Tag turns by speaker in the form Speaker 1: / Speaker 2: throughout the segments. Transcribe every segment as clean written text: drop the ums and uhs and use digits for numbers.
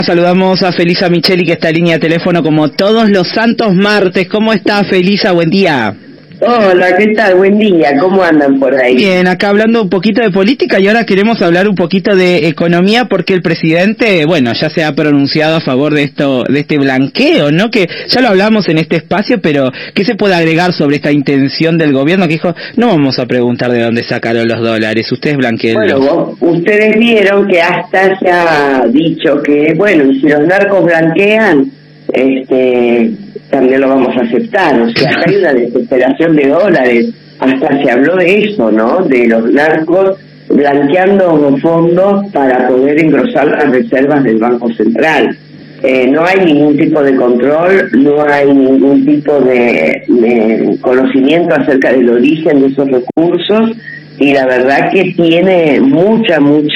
Speaker 1: Saludamos a Felisa Micheli, que está en línea de teléfono como todos los santos martes. ¿Cómo está, Felisa? Buen día.
Speaker 2: Hola, ¿qué tal? Buen día. ¿Cómo andan por ahí?
Speaker 1: Bien, acá hablando un poquito de política y ahora queremos hablar un poquito de economía porque el presidente, bueno, ya se ha pronunciado a favor de este blanqueo, ¿no? Que ya lo hablamos en este espacio, pero ¿qué se puede agregar sobre esta intención del gobierno que dijo, no vamos a preguntar de dónde sacaron los dólares, ustedes blanqueen?
Speaker 2: Bueno, ustedes vieron que hasta se ha dicho que, bueno, y si los narcos blanquean, también lo vamos a aceptar, o sea, acá hay una desesperación de dólares, hasta se habló de eso, ¿no? De los narcos blanqueando fondos para poder engrosar las reservas del Banco Central. No hay ningún tipo de control, no hay ningún tipo de conocimiento acerca del origen de esos recursos, y la verdad que tiene mucha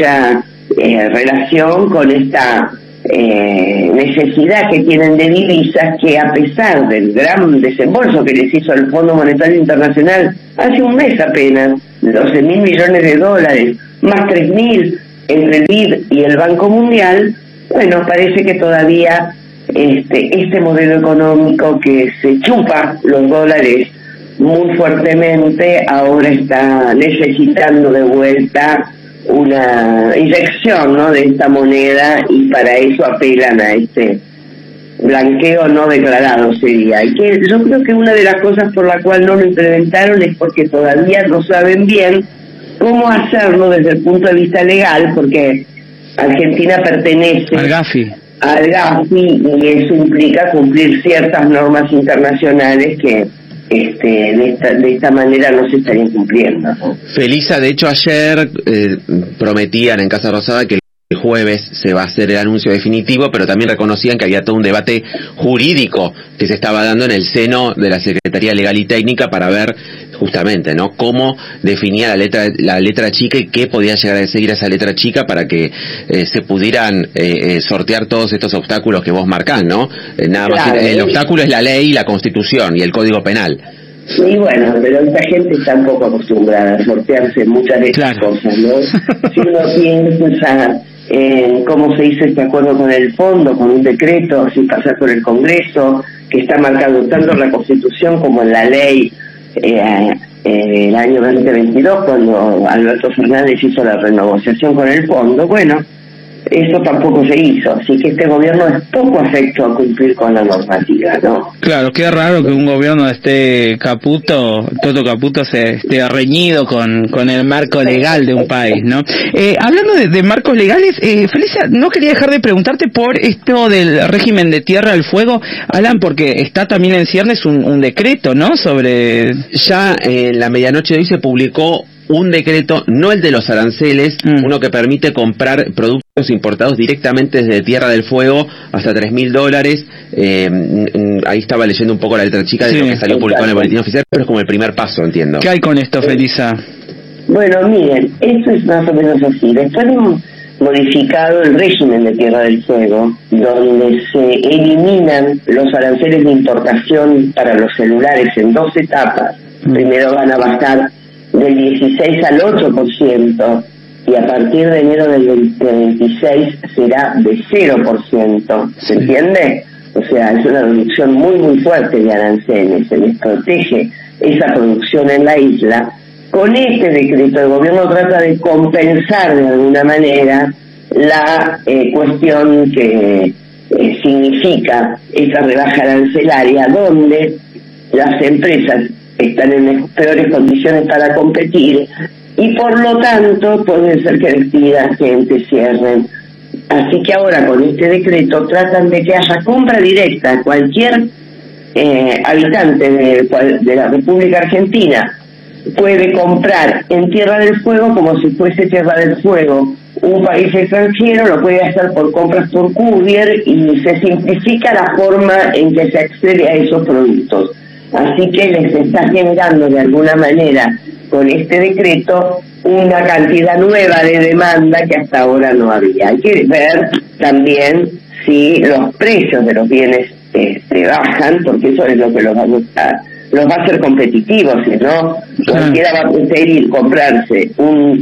Speaker 2: relación con esta necesidad que tienen de divisas, que a pesar del gran desembolso que les hizo el Fondo Monetario Internacional hace un mes apenas, 12.000 millones de dólares, más 3.000 entre el BID y el Banco Mundial, bueno, parece que todavía este modelo económico que se chupa los dólares muy fuertemente, ahora está necesitando de vuelta una inyección, ¿no?, de esta moneda, y para eso apelan a este blanqueo no declarado sería. Y que yo creo que una de las cosas por la cual no lo implementaron es porque todavía no saben bien cómo hacerlo desde el punto de vista legal, porque Argentina pertenece al GAFI, y eso implica cumplir ciertas normas internacionales que de esta manera no se estarían cumpliendo, ¿no?
Speaker 3: Felisa, de hecho ayer prometían en Casa Rosada que el jueves se va a hacer el anuncio definitivo, pero también reconocían que había todo un debate jurídico que se estaba dando en el seno de la Secretaría Legal y Técnica para ver justamente, ¿no?, cómo definía la letra chica y qué podía llegar a seguir esa letra chica para que se pudieran sortear todos estos obstáculos que vos marcás, ¿no? Nada más, claro, el obstáculo es la ley, la Constitución y el Código Penal.
Speaker 2: Sí, bueno, pero esta gente está un poco acostumbrada a sortearse muchas de estas cosas, ¿no? Si uno piensa en cómo se hizo este acuerdo con el fondo, con un decreto, sin pasar por el Congreso, que está marcado tanto en la Constitución como en la ley, el año 2022, cuando Alberto Fernández hizo la renegociación con el fondo, bueno, eso tampoco se hizo, así que este gobierno es poco afecto a cumplir con la normativa, ¿no?
Speaker 1: Claro, qué raro que un gobierno esté Toto Caputo se esté reñido con el marco legal de un país, ¿no? Hablando de marcos legales, Felicia, no quería dejar de preguntarte por esto del régimen de tierra al fuego, Alan, porque está también en ciernes un decreto, ¿no?, sobre...
Speaker 3: Ya en la medianoche de hoy se publicó un decreto, no el de los aranceles, uno que permite comprar productos importados directamente desde Tierra del Fuego hasta $3.000. Ahí estaba leyendo un poco la letra chica de lo que salió publicado en el boletín oficial, pero es como el primer paso, entiendo.
Speaker 1: ¿Qué hay con esto, Felisa?
Speaker 2: Bueno, miren, esto es más o menos así. Después hemos modificado el régimen de Tierra del Fuego, donde se eliminan los aranceles de importación para los celulares en 2 etapas. Primero van a bajar del 16 al 8%, y a partir de enero del 2026 será de 0%, ¿se entiende? O sea, es una reducción muy fuerte de aranceles, se les protege esa producción en la isla. Con este decreto el gobierno trata de compensar de alguna manera la cuestión que significa esta rebaja arancelaria, donde las empresas están en peores condiciones para competir y por lo tanto puede ser que despidan gente, cierren. Así que ahora con este decreto tratan de que haya compra directa. Cualquier habitante de la República Argentina puede comprar en Tierra del Fuego como si fuese Tierra del Fuego un país extranjero, lo puede hacer por compras por courier y se simplifica la forma en que se accede a esos productos. Así que les está generando de alguna manera con este decreto una cantidad nueva de demanda que hasta ahora no había. Hay que ver también si los precios de los bienes bajan, porque eso es lo que los va a hacer competitivos, si no, cualquiera va a preferir comprarse un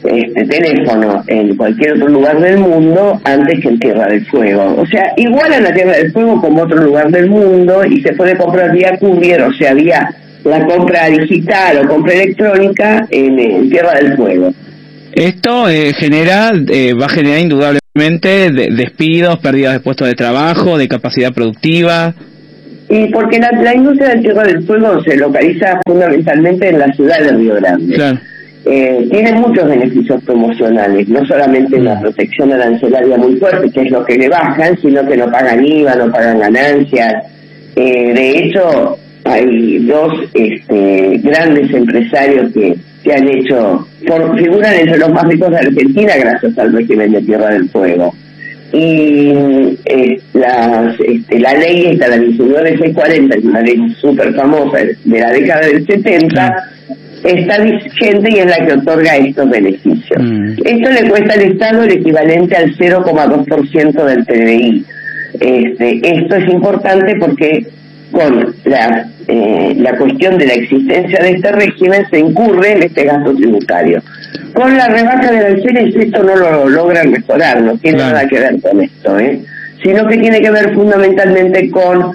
Speaker 2: teléfono en cualquier otro lugar del mundo antes que en Tierra del Fuego. O sea, igualan a Tierra del Fuego como otro lugar del mundo y se puede comprar vía courier, o sea, vía la compra digital o compra electrónica en Tierra del Fuego.
Speaker 1: Esto va a generar indudablemente despidos, pérdidas de puestos de trabajo, de capacidad productiva.
Speaker 2: Y porque la industria de Tierra del Fuego se localiza fundamentalmente en la ciudad de Río Grande.
Speaker 1: Claro.
Speaker 2: Tiene muchos beneficios promocionales, no solamente la protección arancelaria muy fuerte, que es lo que le bajan, sino que no pagan IVA, no pagan ganancias. De hecho, hay dos grandes empresarios que han hecho, figuran entre los más ricos de Argentina gracias al régimen de Tierra del Fuego. Y la ley esta, la 19640, es una ley súper famosa de la década del 70, está vigente y es la que otorga estos beneficios. Esto le cuesta al Estado el equivalente al 0,2% del PBI. Esto es importante porque con la cuestión de la existencia de este régimen se incurre en este gasto tributario. Con la rebaja de aranceles esto no lo logran mejorar, no tiene nada que ver con esto, sino que tiene que ver fundamentalmente con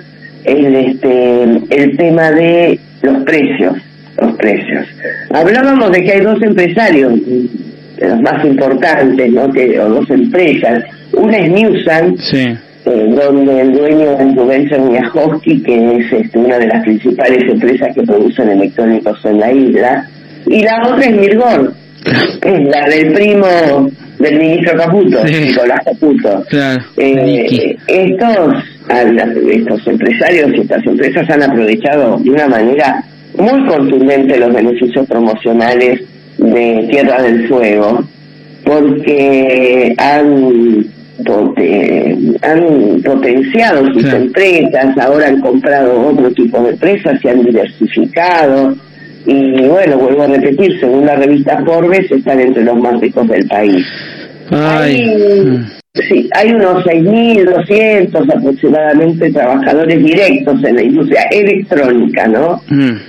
Speaker 2: el tema de los precios. Hablábamos de que hay dos empresarios, de los más importantes, ¿no? O dos empresas. Una es Newsan, donde el dueño es Rubén Cherniakhovsky, que es una de las principales empresas que producen electrónicos en la isla, y la otra es Mirgor, que es la del primo del ministro Caputo, Nicolás Caputo. Estos empresarios y estas empresas han aprovechado de una manera muy contundente los beneficios promocionales de Tierra del Fuego, porque han potenciado sus empresas, ahora han comprado otro tipo de empresas, se han diversificado y bueno, vuelvo a repetir, según la revista Forbes están entre los más ricos del país. Hay unos 6.200 aproximadamente trabajadores directos en la industria electrónica, ¿no?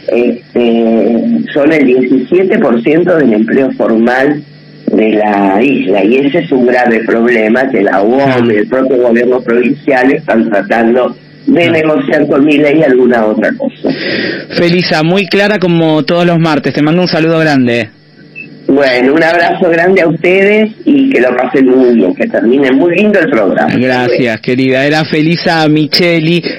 Speaker 2: Son el 17% del empleo formal de la isla, y ese es un grave problema que la UOM y el propio gobierno provincial están tratando de negociar con Milei alguna otra cosa.
Speaker 1: Felisa, muy clara como todos los martes, te mando un saludo grande.
Speaker 2: Bueno, un abrazo grande a ustedes y que lo pasen muy bien, que termine muy lindo el programa.
Speaker 1: Gracias, querida. Era Felisa Micheli.